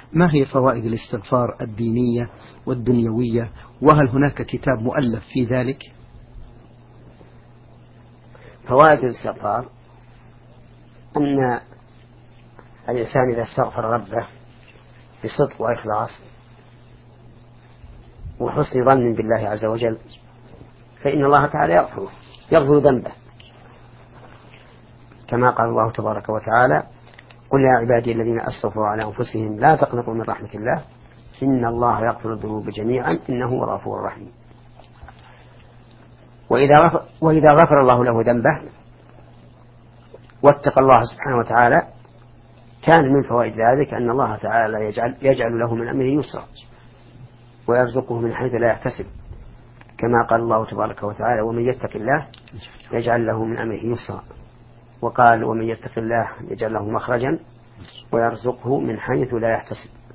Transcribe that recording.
ما هي فوائد الاستغفار الدينية والدنيوية، وهل هناك كتاب مؤلف في ذلك؟ فوائد الاستغفار أن الإنسان إذا استغفر ربه بصدق وإخلاص وحسن ظن بالله عز وجل فإن الله تعالى يغفر ذنبه، كما قال الله تبارك وتعالى: قل يا عبادي الذين أسرفوا على أنفسهم لا تقنطوا من رحمة الله إن الله يغفر الذنوب جميعا إنه هو الغفور الرحيم. وإذا غفر الله له ذنبه واتقى الله سبحانه وتعالى كان من فوائد ذلك أن الله تعالى يجعل له من أمره يسرا ويرزقه من حيث لا يحتسب، كما قال الله تبارك وتعالى: ومن يتق الله يجعل له من أمره يسرا، وقال: ومن يتق الله يجعل له مخرجا ويرزقه من حيث لا يحتسب.